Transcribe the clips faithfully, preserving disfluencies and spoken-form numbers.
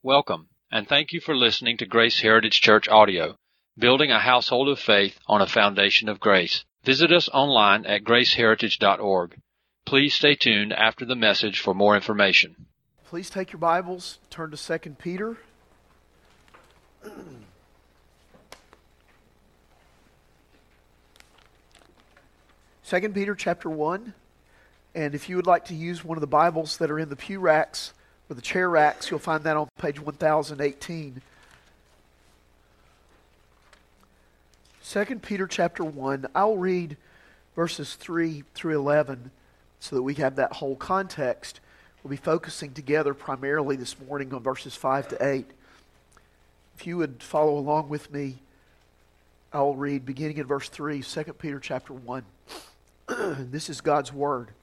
Welcome, and thank you for listening to Grace Heritage Church Audio, building a household of faith on a foundation of grace. Visit us online at grace heritage dot org. Please stay tuned after the message for more information. Please take your Bibles, turn to Second Peter. Second Peter chapter one. And if you would like to use one of the Bibles that are in the pew racks, or the chair racks, you'll find that on page one thousand eighteen. Second Peter chapter one, I'll read verses three through eleven so that we have that whole context. We'll be focusing together primarily this morning on verses five to eight. If you would follow along with me, I'll read beginning in verse three, Second Peter chapter one. This is God's Word.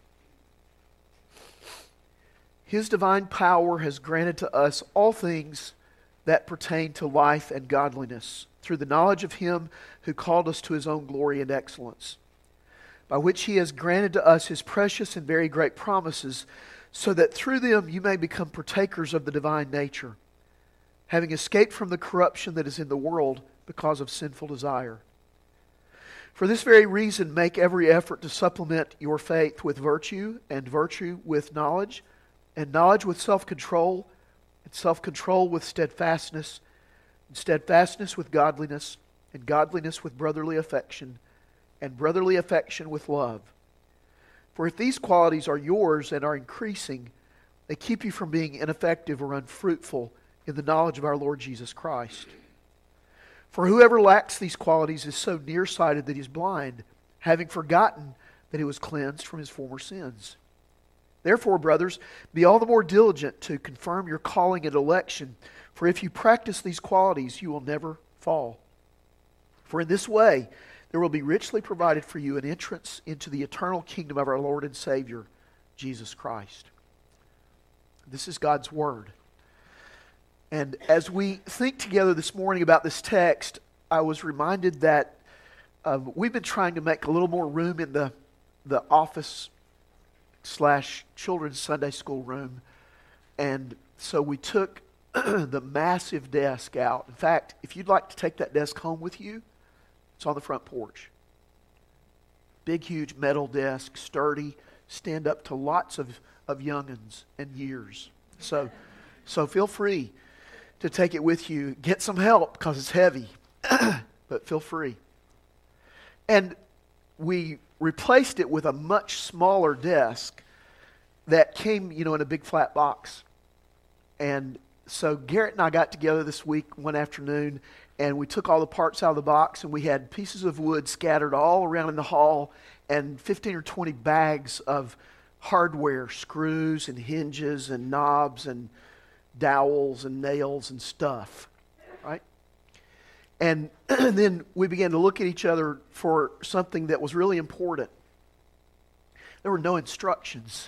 His divine power has granted to us all things that pertain to life and godliness, through the knowledge of Him who called us to His own glory and excellence, by which He has granted to us His precious and very great promises, so that through them you may become partakers of the divine nature, having escaped from the corruption that is in the world because of sinful desire. For this very reason, make every effort to supplement your faith with virtue, and virtue with knowledge, and knowledge with self-control, and self-control with steadfastness, and steadfastness with godliness, and godliness with brotherly affection, and brotherly affection with love. For if these qualities are yours and are increasing, they keep you from being ineffective or unfruitful in the knowledge of our Lord Jesus Christ. For whoever lacks these qualities is so nearsighted that he is blind, having forgotten that he was cleansed from his former sins. Therefore, brothers, be all the more diligent to confirm your calling and election, for if you practice these qualities, you will never fall. For in this way, there will be richly provided for you an entrance into the eternal kingdom of our Lord and Savior, Jesus Christ. This is God's Word. And as we think together this morning about this text, I was reminded that uh, we've been trying to make a little more room in the, the office slash children's Sunday school room. And so we took the massive desk out. In fact, if you'd like to take that desk home with you, it's on the front porch. Big, huge metal desk, sturdy, stand up to lots of, of young'uns and years. So, so feel free to take it with you. Get some help because it's heavy, but feel free. And we replaced it with a much smaller desk that came, you know, in a big flat box. And so Garrett and I got together this week one afternoon, and we took all the parts out of the box, and we had pieces of wood scattered all around in the hall, and fifteen or twenty bags of hardware, screws and hinges and knobs and dowels and nails and stuff, right? And then we began to look at each other for something that was really important. There were no instructions.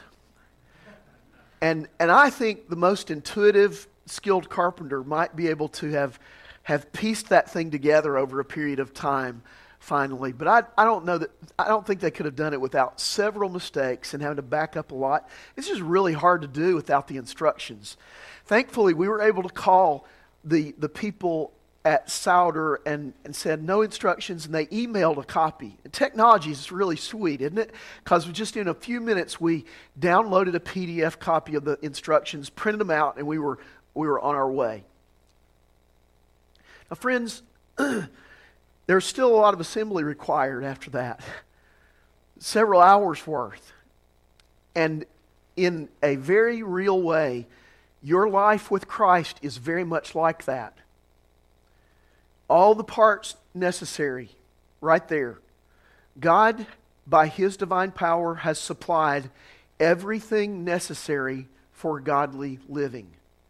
And and I think the most intuitive, skilled carpenter might be able to have, have pieced that thing together over a period of time finally. But I I don't know that I don't think they could have done it without several mistakes and having to back up a lot. It's just really hard to do without the instructions. Thankfully, we were able to call the, the people at Souder and, and said no instructions, and they emailed a copy. And technology is really sweet, isn't it? Because just in a few minutes, we downloaded a P D F copy of the instructions, printed them out, and we were we were on our way. Now, friends, there's still a lot of assembly required after that. Several hours worth. And in a very real way, your life with Christ is very much like that. All the parts necessary, right there. God, by His divine power, has supplied everything necessary for godly living.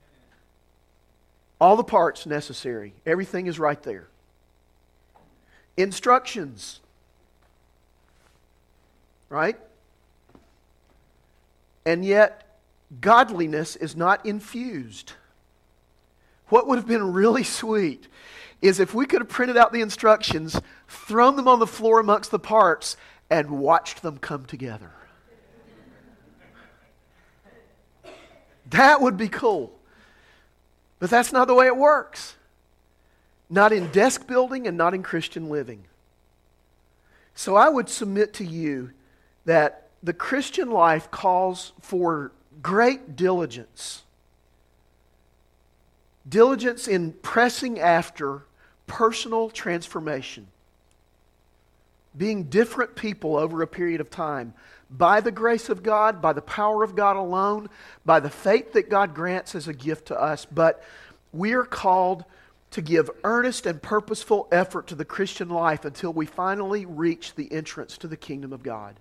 All the parts necessary. Everything is right there. Instructions. Right? And yet, godliness is not infused. What would have been really sweet is if we could have printed out the instructions, thrown them on the floor amongst the parts, and watched them come together. That would be cool. But that's not the way it works. Not in desk building and not in Christian living. So I would submit to you that the Christian life calls for great diligence. Diligence in pressing after personal transformation. Being different people over a period of time. By the grace of God, by the power of God alone, by the faith that God grants as a gift to us. But we are called to give earnest and purposeful effort to the Christian life until we finally reach the entrance to the kingdom of God.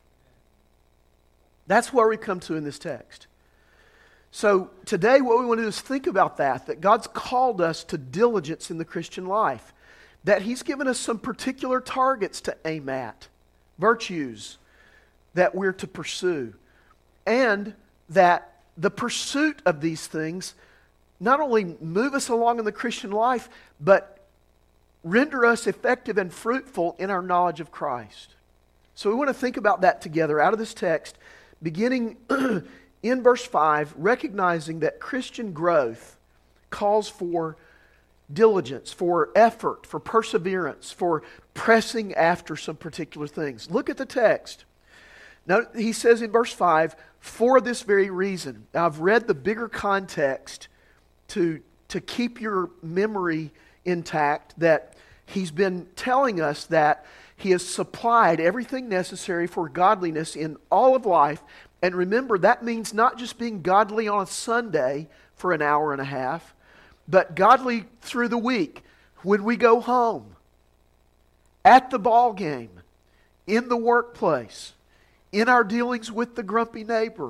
That's where we come to in this text. So today what we want to do is think about that, that God's called us to diligence in the Christian life. That He's given us some particular targets to aim at, virtues that we're to pursue. And that the pursuit of these things not only move us along in the Christian life, but render us effective and fruitful in our knowledge of Christ. So we want to think about that together out of this text, beginning in verse five, recognizing that Christian growth calls for diligence, for effort, for perseverance, for pressing after some particular things. Look at the text. Now, he says in verse five, for this very reason. Now, I've read the bigger context to, to keep your memory intact, that he's been telling us that he has supplied everything necessary for godliness in all of life. And remember, that means not just being godly on a Sunday for an hour and a half, but godly through the week, when we go home, at the ball game, in the workplace, in our dealings with the grumpy neighbor,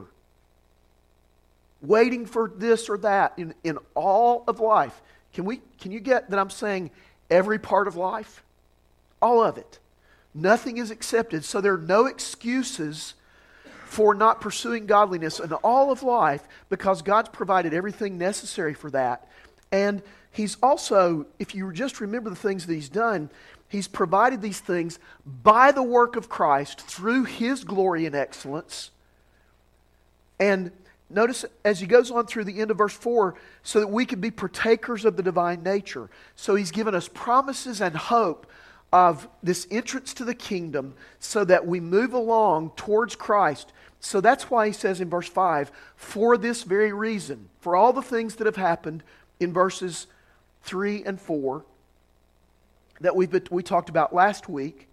waiting for this or that, in, in all of life. Can we? Can you get that I'm saying every part of life? All of it. Nothing is accepted, so there are no excuses for not pursuing godliness in all of life, because God's provided everything necessary for that. And He's also, if you just remember the things that He's done, He's provided these things by the work of Christ through His glory and excellence. And notice as he goes on through the end of verse four, so that we can be partakers of the divine nature. So He's given us promises and hope of this entrance to the kingdom so that we move along towards Christ. So that's why he says in verse five, for this very reason, for all the things that have happened in verses three and four that we we talked about last week,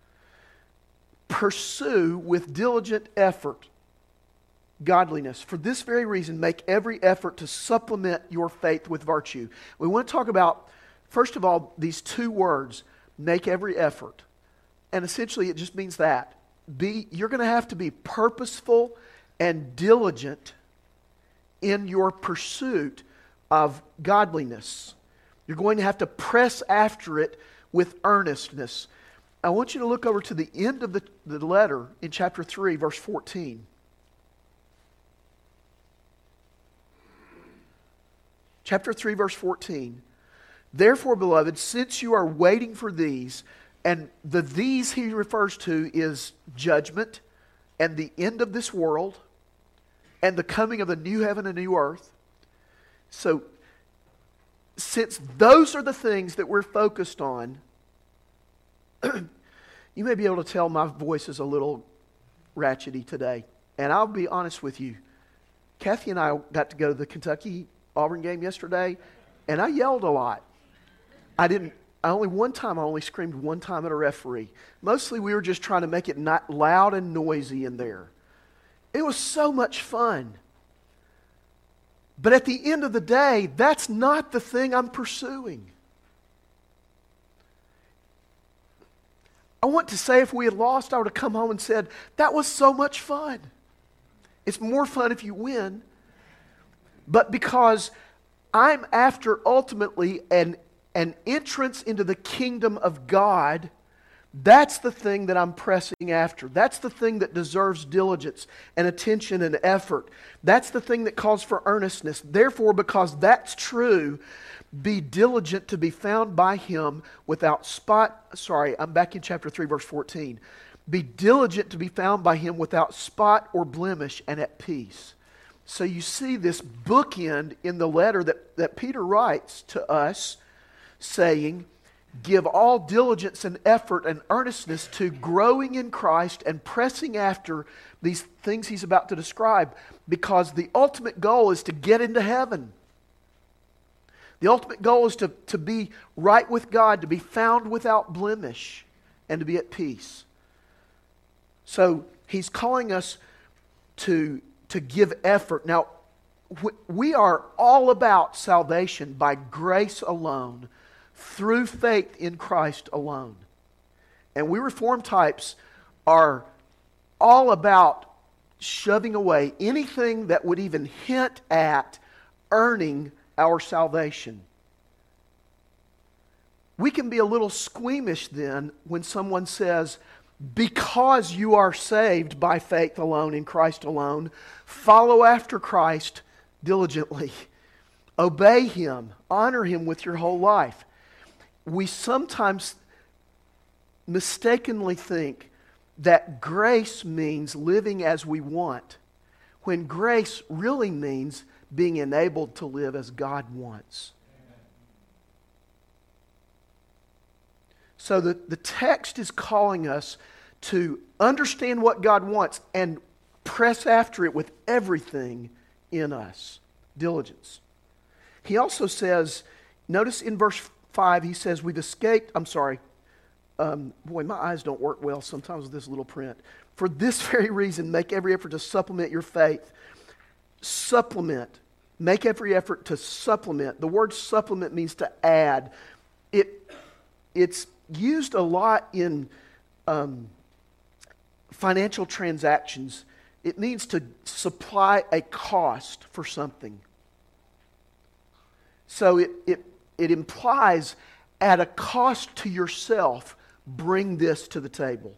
pursue with diligent effort godliness. For this very reason, make every effort to supplement your faith with virtue. We want to talk about, first of all, these two words, make every effort. And essentially it just means that. Be, you're going to have to be purposeful and diligent in your pursuit of godliness. You're going to have to press after it with earnestness. I want you to look over to the end of the, the letter in chapter three, verse fourteen. Chapter three, verse fourteen. Therefore, beloved, since you are waiting for these, and the these he refers to is judgment and the end of this world and the coming of the new heaven and new earth. So, since those are the things that we're focused on, you may be able to tell my voice is a little ratchety today. And I'll be honest with you. Kathy and I got to go to the Kentucky-Auburn game yesterday, and I yelled a lot. I didn't, I only one time, I only screamed one time at a referee. Mostly we were just trying to make it not loud and noisy in there. It was so much fun. But at the end of the day, that's not the thing I'm pursuing. I want to say if we had lost, I would have come home and said, that was so much fun. It's more fun if you win. But because I'm after ultimately an, an entrance into the kingdom of God, that's the thing that I'm pressing after. That's the thing that deserves diligence and attention and effort. That's the thing that calls for earnestness. Therefore, because that's true, be diligent to be found by Him without spot. Sorry, I'm back in chapter three, verse fourteen. Be diligent to be found by Him without spot or blemish and at peace. So you see this bookend in the letter that, that Peter writes to us, saying, give all diligence and effort and earnestness to growing in Christ and pressing after these things he's about to describe, because the ultimate goal is to get into heaven. The ultimate goal is to, to be right with God, to be found without blemish, and to be at peace. So he's calling us to, to give effort. Now, we are all about salvation by grace alone, through faith in Christ alone. And we Reformed types are all about shoving away anything that would even hint at earning our salvation. We can be a little squeamish then when someone says, because you are saved by faith alone in Christ alone, follow after Christ diligently. Obey Him. Honor Him with your whole life. We sometimes mistakenly think that grace means living as we want, when grace really means being enabled to live as God wants. So the, the text is calling us to understand what God wants and press after it with everything in us. Diligence. He also says, notice in verse five, he says, we've escaped, I'm sorry, um, boy, my eyes don't work well sometimes with this little print. For this very reason, make every effort to supplement your faith. Supplement. Make every effort to supplement. The word supplement means to add. It, it's used a lot in um, financial transactions. It means to supply a cost for something. So it, it, it implies, at a cost to yourself, bring this to the table.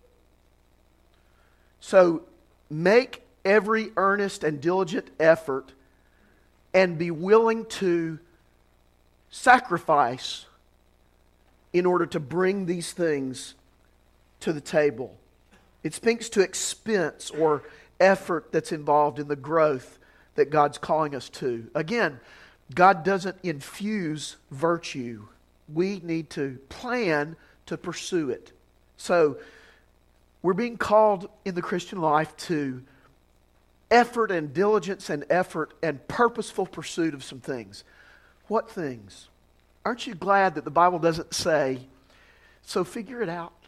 So make every earnest and diligent effort and be willing to sacrifice in order to bring these things to the table. It speaks to expense or effort that's involved in the growth that God's calling us to. Again, God doesn't infuse virtue. We need to plan to pursue it. So, we're being called in the Christian life to effort and diligence and effort and purposeful pursuit of some things. What things? Aren't you glad that the Bible doesn't say, so figure it out?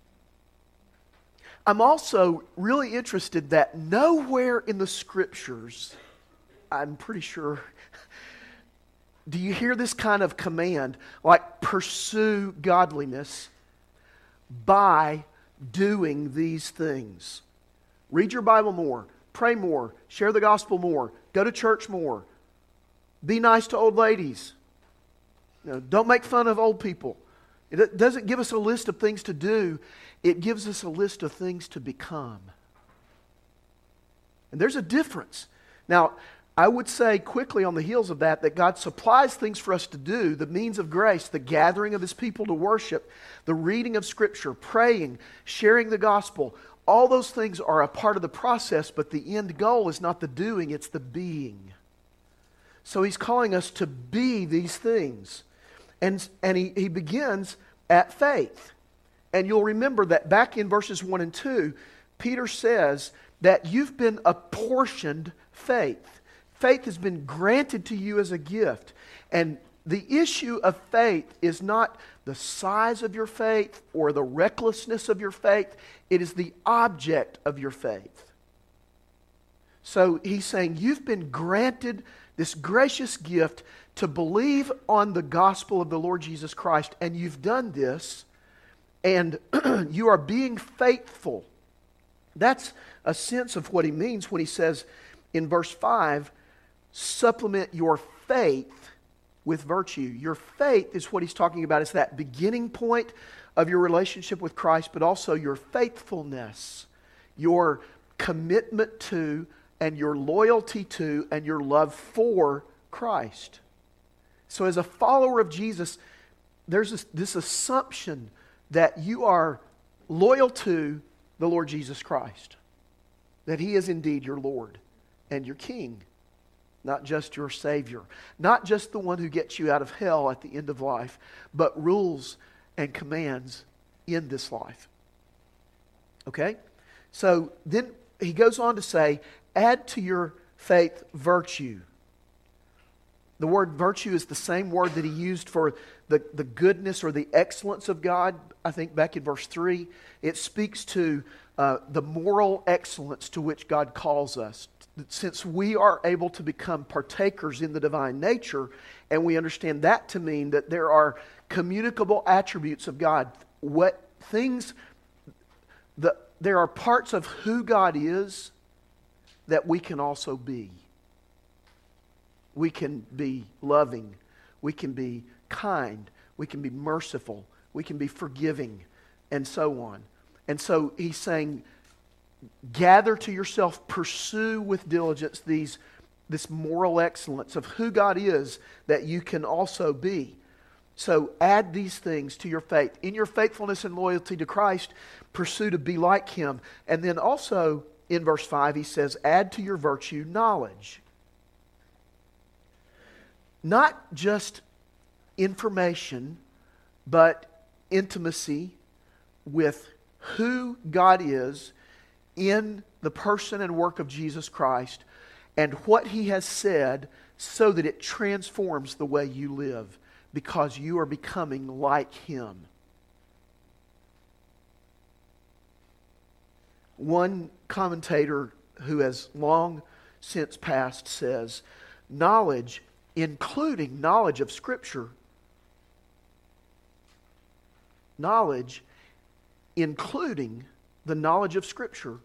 I'm also really interested that nowhere in the Scriptures, I'm pretty sure, do you hear this kind of command, like pursue godliness by doing these things? Read your Bible more, pray more, share the gospel more, go to church more, be nice to old ladies. You know, don't make fun of old people. It doesn't give us a list of things to do. It gives us a list of things to become. And there's a difference. Now, I would say quickly on the heels of that, that God supplies things for us to do, the means of grace, the gathering of His people to worship, the reading of Scripture, praying, sharing the gospel. All those things are a part of the process, but the end goal is not the doing, it's the being. So He's calling us to be these things. And, and he, he begins at faith. And you'll remember that back in verses one and two, Peter says that you've been apportioned faith. Faith has been granted to you as a gift. And the issue of faith is not the size of your faith or the recklessness of your faith. It is the object of your faith. So he's saying you've been granted this gracious gift to believe on the gospel of the Lord Jesus Christ. And you've done this, and you are being faithful. That's a sense of what he means when he says in verse five, supplement your faith with virtue. Your faith is what he's talking about. It's that beginning point of your relationship with Christ, but also your faithfulness, your commitment to, and your loyalty to, and your love for Christ. So as a follower of Jesus, there's this, this assumption that you are loyal to the Lord Jesus Christ, that He is indeed your Lord. and your King, not just your Savior, not just the one who gets you out of hell at the end of life, but rules and commands in this life. Okay? So then he goes on to say, add to your faith virtue. The word virtue is the same word that he used for the, the goodness or the excellence of God, I think back in verse three. It speaks to uh, the moral excellence to which God calls us. Since we are able to become partakers in the divine nature, and we understand that to mean that there are communicable attributes of God, what things, the, there are parts of who God is that we can also be. We can be loving. We can be kind. We can be merciful. We can be forgiving, and so on. And so he's saying, gather to yourself, pursue with diligence these, this moral excellence of who God is that you can also be. So add these things to your faith. In your faithfulness and loyalty to Christ, pursue to be like Him. And then also in verse five he says, add to your virtue knowledge. Not just information, but intimacy with who God is in the person and work of Jesus Christ and what He has said, so that it transforms the way you live because you are becoming like Him. One commentator who has long since passed says, knowledge, including knowledge of Scripture, knowledge, including the knowledge of Scripture,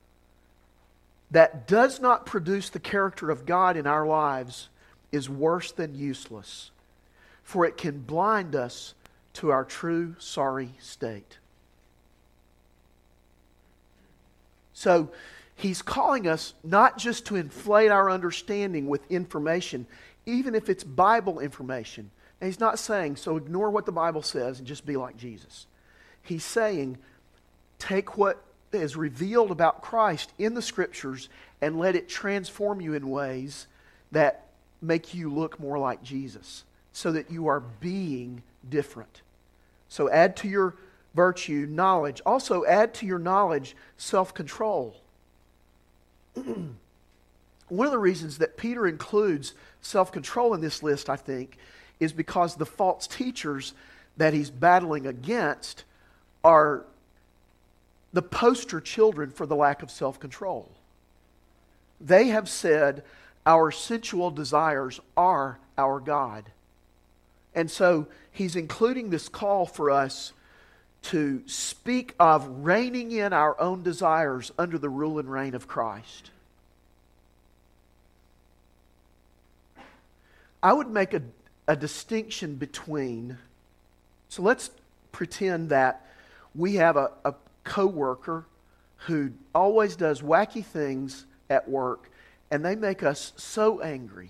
that does not produce the character of God in our lives is worse than useless, for it can blind us to our true sorry state. So he's calling us not just to inflate our understanding with information, even if it's Bible information. And he's not saying, so ignore what the Bible says and just be like Jesus. He's saying, take what is revealed about Christ in the Scriptures and let it transform you in ways that make you look more like Jesus, so that you are being different. So add to your virtue knowledge. Also add to your knowledge self-control. One of the reasons that Peter includes self-control in this list, I think, is because the false teachers that he's battling against are the poster children for the lack of self-control. They have said our sensual desires are our God. And so he's including this call for us to speak of reining in our own desires under the rule and reign of Christ. I would make a, a distinction between, so let's pretend that we have a, a co-worker who always does wacky things at work, and they make us so angry.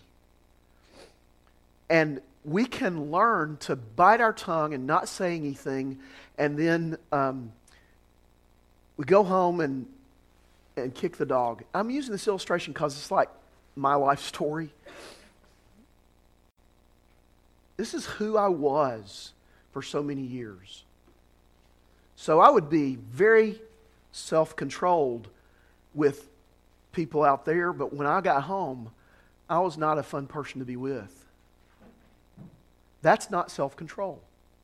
And we can learn to bite our tongue and not say anything, and then um, we go home and and kick the dog. I'm using this illustration because it's like my life story. This is who I was for so many years. So I would be very self-controlled with people out there, but when I got home, I was not a fun person to be with. That's not self-control.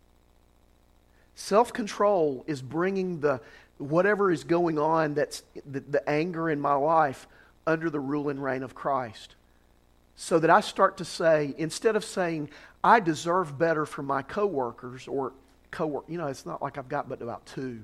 Self-control is bringing the whatever is going on, that's the, the anger in my life, under the rule and reign of Christ. So that I start to say, instead of saying, I deserve better from my coworkers or co-work, you know, it's not like I've got but about two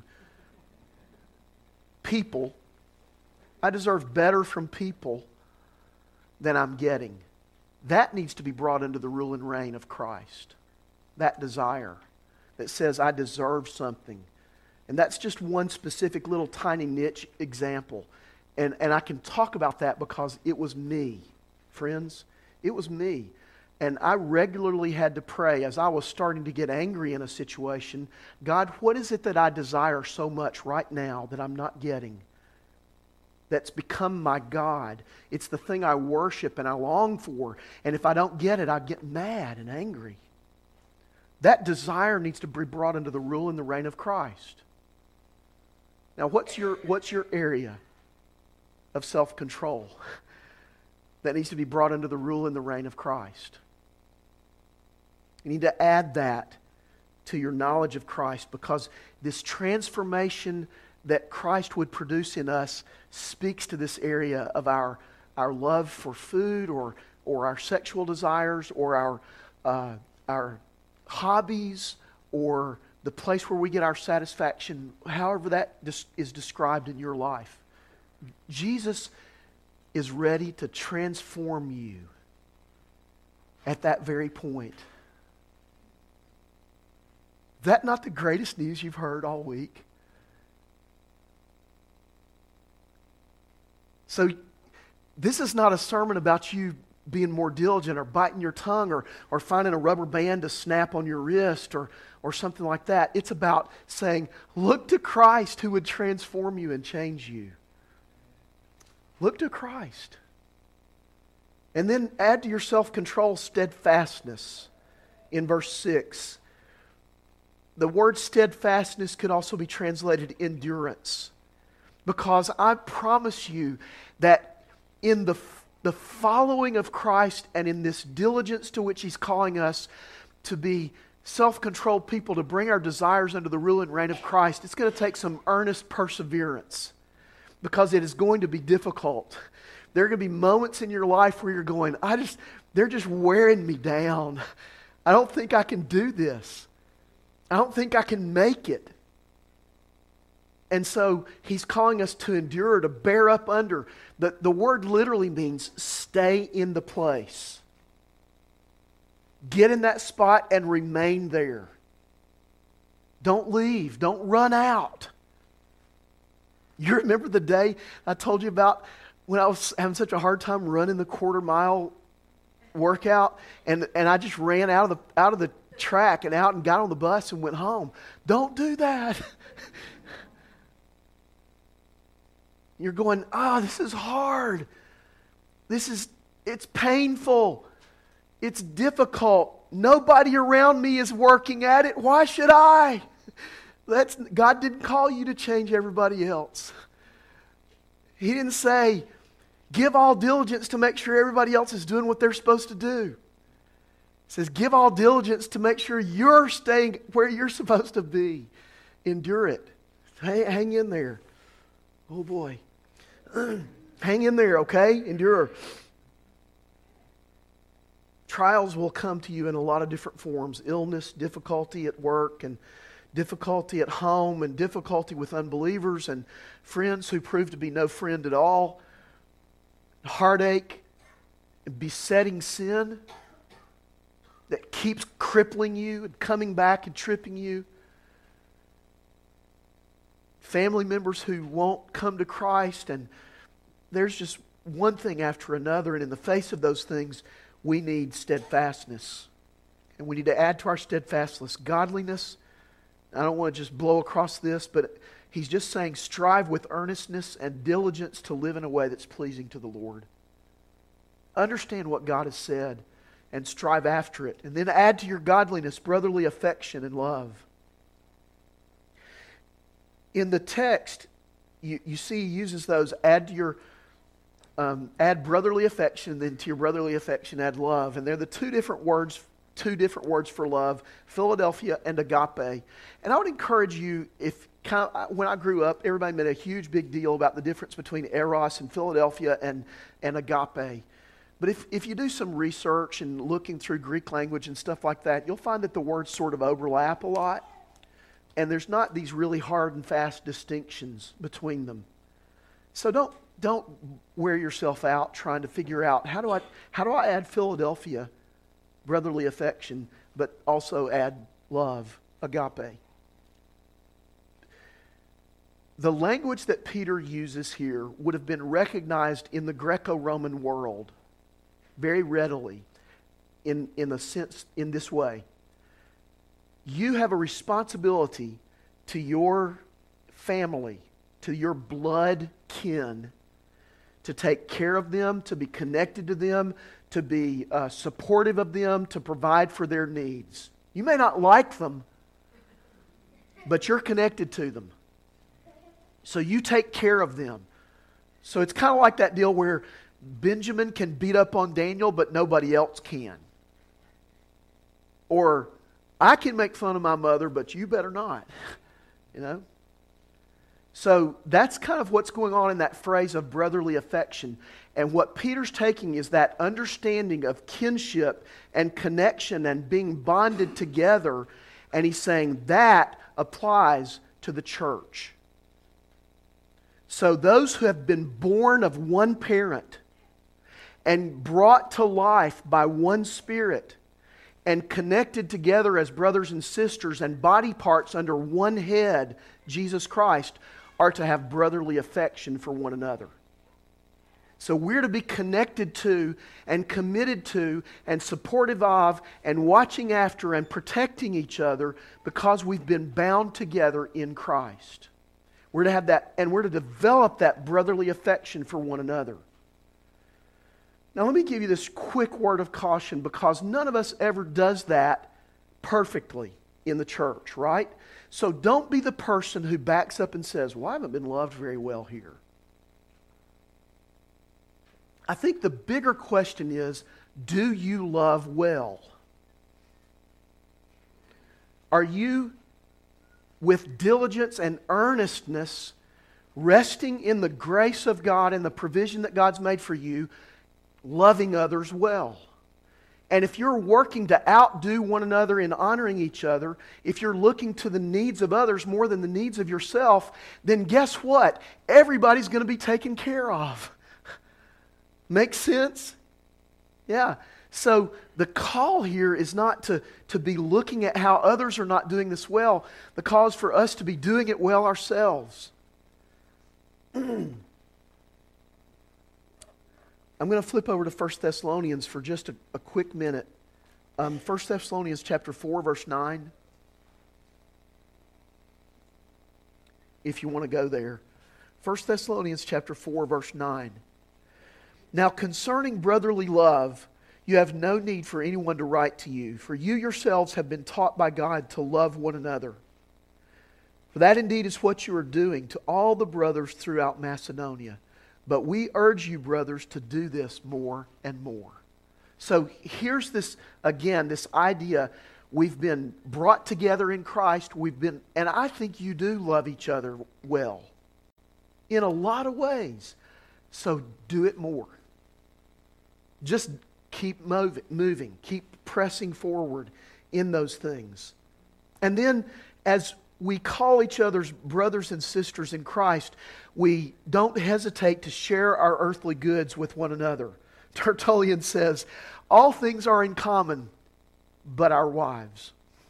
people. I deserve better from people than I'm getting. That needs to be brought into the rule and reign of Christ. That desire that says I deserve something. And that's just one specific little tiny niche example. And, and I can talk about that because it was me, friends. It was me. And I regularly had to pray as I was starting to get angry in a situation, God, what is it that I desire so much right now that I'm not getting? that's become my God. It's the thing I worship and I long for. And if I don't get it, I get mad and angry. That desire needs to be brought into the rule and the reign of Christ. Now, what's your, what's your area of self-control that needs to be brought into the rule and the reign of Christ? You need to add that to your knowledge of Christ, because this transformation that Christ would produce in us speaks to this area of our, our love for food, or, or our sexual desires, or our, uh, our hobbies, or the place where we get our satisfaction, however that is described in your life. Jesus is ready to transform you at that very point. Is that not the greatest news you've heard all week? So, this is not a sermon about you being more diligent or biting your tongue or, or finding a rubber band to snap on your wrist or, or something like that. It's about saying, look to Christ who would transform you and change you. Look to Christ. And then add to your self-control steadfastness in verse six. The word steadfastness could also be translated endurance. Because I promise you that in the, the following of Christ and in this diligence to which He's calling us to be self-controlled people, to bring our desires under the rule and reign of Christ, it's going to take some earnest perseverance. Because it is going to be difficult. There are going to be moments in your life where you're going, I just, they're just wearing me down. I don't think I can do this. I don't think I can make it. And so He's calling us to endure, to bear up under. The, the word literally means stay in the place. Get in that spot and remain there. Don't leave. Don't run out. You remember the day I told you about when I was having such a hard time running the quarter mile workout, and, and I just ran out of the out of the track and out and got on the bus and went home. Don't do that. You're going, oh, this is hard. This is, it's painful. It's difficult. Nobody around me is working at it. Why should I? That's, God didn't call you to change everybody else. He didn't say, give all diligence to make sure everybody else is doing what they're supposed to do. He says, give all diligence to make sure you're staying where you're supposed to be. Endure it. Hang, hang in there. Oh boy. Hang in there, okay? Endure. Trials will come to you in a lot of different forms. Illness, difficulty at work, and difficulty at home, and difficulty with unbelievers and friends who prove to be no friend at all. Heartache, and besetting sin that keeps crippling you and coming back and tripping you. Family members who won't come to Christ, and there's just one thing after another, and in the face of those things, we need steadfastness. And we need to add to our steadfastness godliness. I don't want to just blow across this, but he's just saying strive with earnestness and diligence to live in a way that's pleasing to the Lord. Understand what God has said and strive after it. And then add to your godliness brotherly affection and love. In the text, you, you see he uses those, add to your um, add brotherly affection, then to your brotherly affection add love. And they're the two different words Two different words for love, Philadelphia and agape. And I would encourage you, if kind of, when I grew up, everybody made a huge big deal about the difference between eros and Philadelphia and, and agape. But if, if you do some research and looking through Greek language and stuff like that, you'll find that the words sort of overlap a lot. And there's not these really hard and fast distinctions between them. So don't don't wear yourself out trying to figure out, how do I how do I add Philadelphia brotherly affection, but also add love, agape. The language that Peter uses here would have been recognized in the Greco-Roman world very readily in, in a sense, in this way. You have a responsibility to your family, to your blood kin, to take care of them, to be connected to them, to be uh, supportive of them, to provide for their needs. You may not like them, but you're connected to them. So you take care of them. So it's kind of like that deal where Benjamin can beat up on Daniel, but nobody else can. Or, I can make fun of my mother, but you better not. You know? So that's kind of what's going on in that phrase of brotherly affection. And what Peter's taking is that understanding of kinship and connection and being bonded together. And he's saying that applies to the church. So those who have been born of one parent and brought to life by one Spirit and connected together as brothers and sisters and body parts under one head, Jesus Christ, are to have brotherly affection for one another. So we're to be connected to and committed to and supportive of and watching after and protecting each other because we've been bound together in Christ. We're to have that, and we're to develop that brotherly affection for one another. Now let me give you this quick word of caution because none of us ever does that perfectly in the church, right? So don't be the person who backs up and says, well, I haven't been loved very well here. I think the bigger question is, do you love well? Are you, with diligence and earnestness, resting in the grace of God and the provision that God's made for you, loving others well? And if you're working to outdo one another in honoring each other, if you're looking to the needs of others more than the needs of yourself, then guess what? Everybody's going to be taken care of. Make sense? Yeah. So the call here is not to, to be looking at how others are not doing this well. The call is for us to be doing it well ourselves. I'm going to flip over to First Thessalonians for just a, a quick minute. Um, First Thessalonians chapter four, verse nine. If you want to go there. First Thessalonians chapter four, verse nine. Now concerning brotherly love, you have no need for anyone to write to you, for you yourselves have been taught by God to love one another. For that indeed is what you are doing to all the brothers throughout Macedonia. But we urge you, brothers, to do this more and more. So here's this, again, this idea. We've been brought together in Christ. We've been, and I think you do love each other well. In a lot of ways. So do it more. Just keep mov- moving. Keep pressing forward in those things. And then as we call each other's brothers and sisters in Christ, we don't hesitate to share our earthly goods with one another. Tertullian says, all things are in common, but our wives.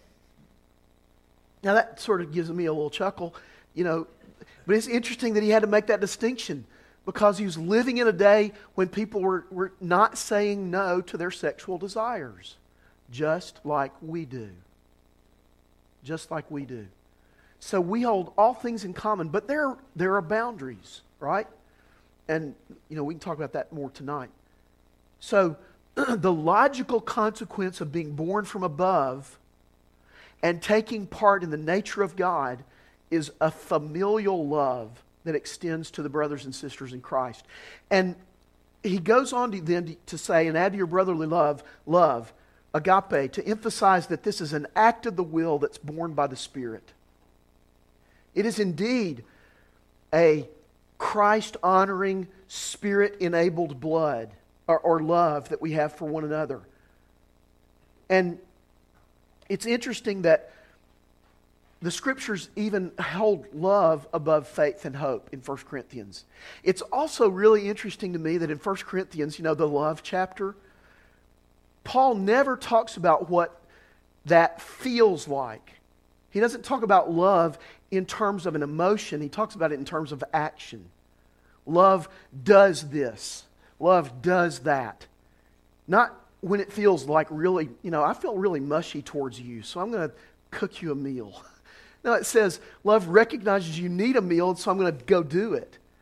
Now that sort of gives me a little chuckle, you know, but it's interesting that he had to make that distinction because he was living in a day when people were, were not saying no to their sexual desires, just like we do. Just like we do. So we hold all things in common, but there, there are boundaries, right? And, you know, we can talk about that more tonight. So the logical consequence of being born from above and taking part in the nature of God is a familial love that extends to the brothers and sisters in Christ. And he goes on to then to say, and add to your brotherly love, love, agape, to emphasize that this is an act of the will that's born by the Spirit. It is indeed a Christ-honoring, Spirit-enabled blood or, or love that we have for one another. And it's interesting that the Scriptures even hold love above faith and hope in First Corinthians. It's also really interesting to me that in First Corinthians, you know, the love chapter, Paul never talks about what that feels like. He doesn't talk about love in terms of an emotion. He talks about it in terms of action. Love does this. Love does that. Not when it feels like really, you know, I feel really mushy towards you, so I'm going to cook you a meal. No, it says love recognizes you need a meal, so I'm going to go do it.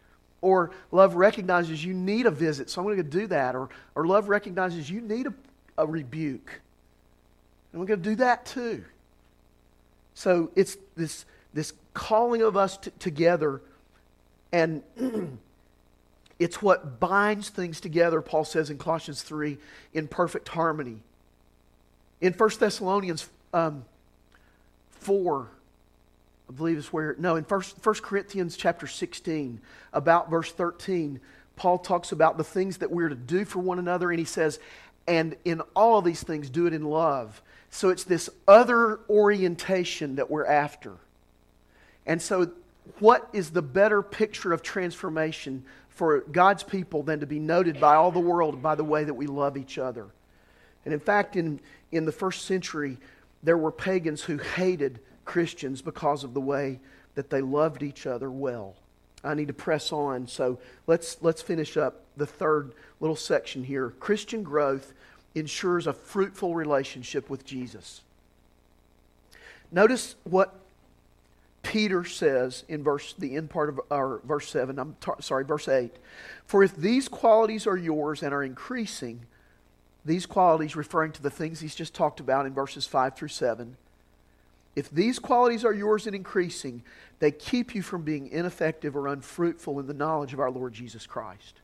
Or love recognizes you need a visit, so I'm going to do that. Or, or love recognizes you need a, a rebuke, and we're going to do that too. So it's this, this calling of us t- together, and it's what binds things together, Paul says in Colossians three, in perfect harmony. In First Thessalonians um, four, I believe is where, no, in First, First Corinthians chapter sixteen, about verse thirteen, Paul talks about the things that we're to do for one another, and he says, and in all of these things, do it in love. So it's this other orientation that we're after. And so what is the better picture of transformation for God's people than to be noted by all the world by the way that we love each other? And in fact, in, in the first century, there were pagans who hated Christians because of the way that they loved each other well. I need to press on, so let's let's finish up the third little section here. Christian growth ensures a fruitful relationship with Jesus. Notice what Peter says in verse the end part of our verse seven. I'm tar- sorry, verse eight. For if these qualities are yours and are increasing, these qualities referring to the things he's just talked about in verses five through seven. If these qualities are yours and increasing, they keep you from being ineffective or unfruitful in the knowledge of our Lord Jesus Christ.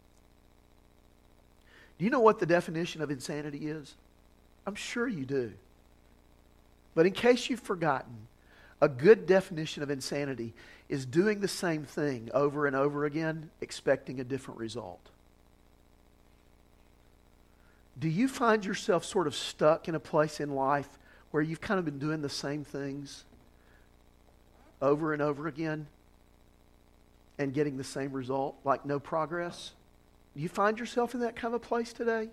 Do you know what the definition of insanity is? I'm sure you do. But in case you've forgotten, a good definition of insanity is doing the same thing over and over again, expecting a different result. Do you find yourself sort of stuck in a place in life where you've kind of been doing the same things over and over again and getting the same result, like no progress? Do you find yourself in that kind of a place today?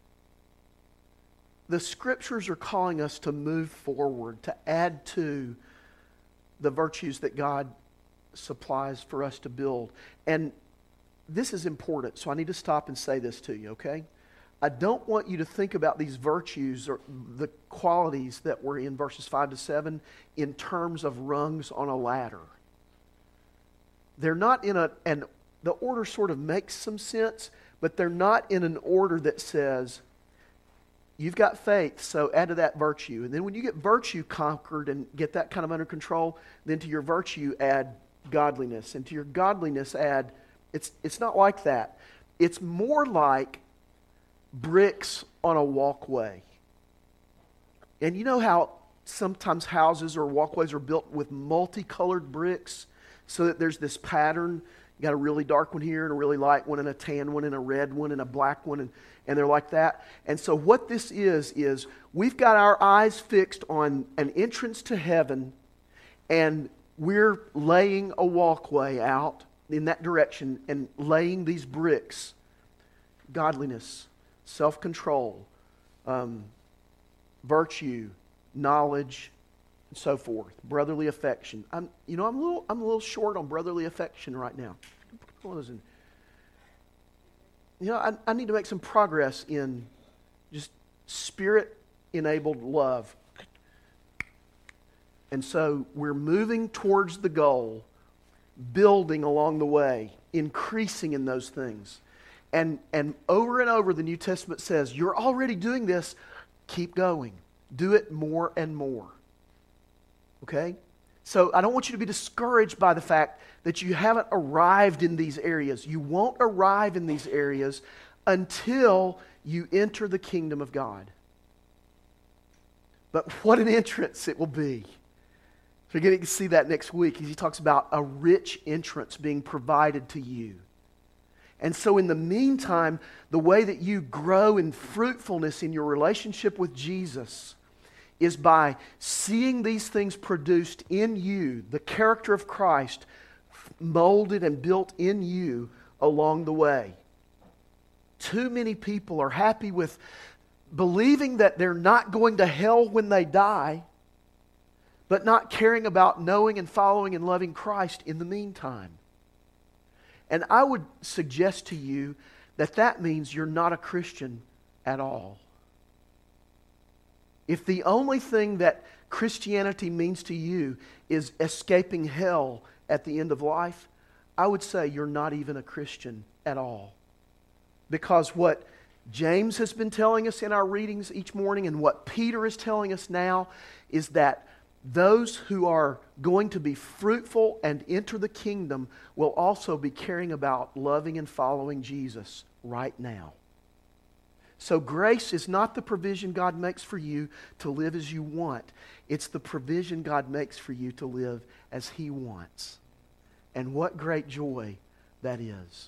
The Scriptures are calling us to move forward, to add to the virtues that God supplies for us to build. And this is important, so I need to stop and say this to you, okay? I don't want you to think about these virtues or the qualities that were in verses five to seven in terms of rungs on a ladder. They're not in a, and the order sort of makes some sense, but they're not in an order that says, you've got faith, so add to that virtue. And then when you get virtue conquered and get that kind of under control, then to your virtue add godliness. And to your godliness add, it's, it's not like that. It's more like bricks on a walkway. And you know how sometimes houses or walkways are built with multicolored bricks so that there's this pattern. You got a really dark one here and a really light one and a tan one and a red one and a black one, and, and they're like that. And so what this is, is we've got our eyes fixed on an entrance to heaven, and we're laying a walkway out in that direction and laying these bricks. Godliness, self-control, um, virtue, knowledge, and so forth. Brotherly affection. I'm, you know, I'm a little, I'm a little short on brotherly affection right now. Put those in. You know, I, I need to make some progress in just Spirit-enabled love. And so we're moving towards the goal, building along the way, increasing in those things. And and over and over the New Testament says, you're already doing this, keep going. Do it more and more. Okay? So I don't want you to be discouraged by the fact that you haven't arrived in these areas. You won't arrive in these areas until you enter the kingdom of God. But what an entrance it will be. We're getting to see that next week. He talks about a rich entrance being provided to you. And so in the meantime, the way that you grow in fruitfulness in your relationship with Jesus is by seeing these things produced in you, the character of Christ molded and built in you along the way. Too many people are happy with believing that they're not going to hell when they die, but not caring about knowing and following and loving Christ in the meantime. And I would suggest to you that that means you're not a Christian at all. If the only thing that Christianity means to you is escaping hell at the end of life, I would say you're not even a Christian at all. Because what James has been telling us in our readings each morning and what Peter is telling us now is that those who are going to be fruitful and enter the kingdom will also be caring about loving and following Jesus right now. So grace is not the provision God makes for you to live as you want. It's the provision God makes for you to live as He wants. And what great joy that is.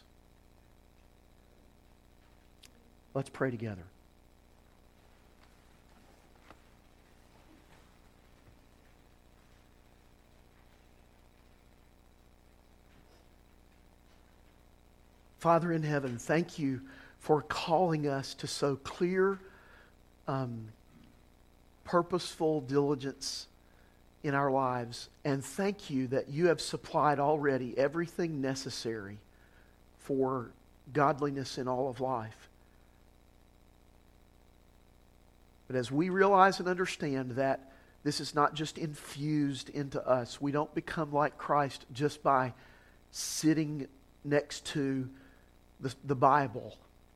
Let's pray together. Father in heaven, thank you for calling us to so clear, um, purposeful diligence in our lives. And thank you that you have supplied already everything necessary for godliness in all of life. But as we realize and understand that this is not just infused into us, we don't become like Christ just by sitting next to the, the Bible.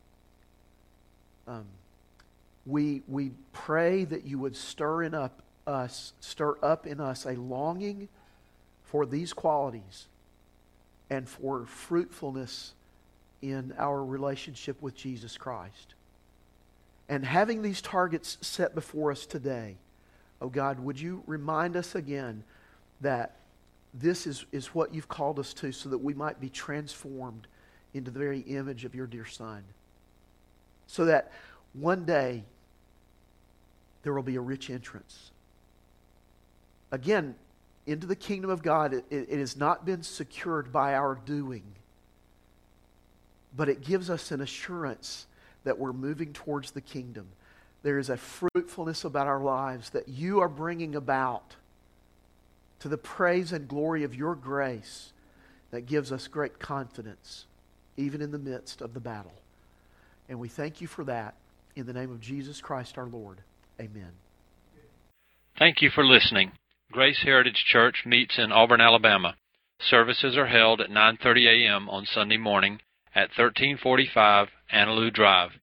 Um, we we pray that you would stir in up us, stir up in us a longing for these qualities and for fruitfulness in our relationship with Jesus Christ. And having these targets set before us today, oh God, would you remind us again that this is, is what you've called us to so that we might be transformed into the very image of your dear Son. So that one day there will be a rich entrance. Again, into the kingdom of God, it, it, it has not been secured by our doing, but it gives us an assurance that we're moving towards the kingdom. There is a fruitfulness about our lives that you are bringing about to the praise and glory of your grace that gives us great confidence, even in the midst of the battle. And we thank you for that in the name of Jesus Christ our Lord. Amen. Thank you for listening. Grace Heritage Church meets in Auburn, Alabama. Services are held at nine thirty a.m. on Sunday morning at thirteen forty-five Annaloo Drive.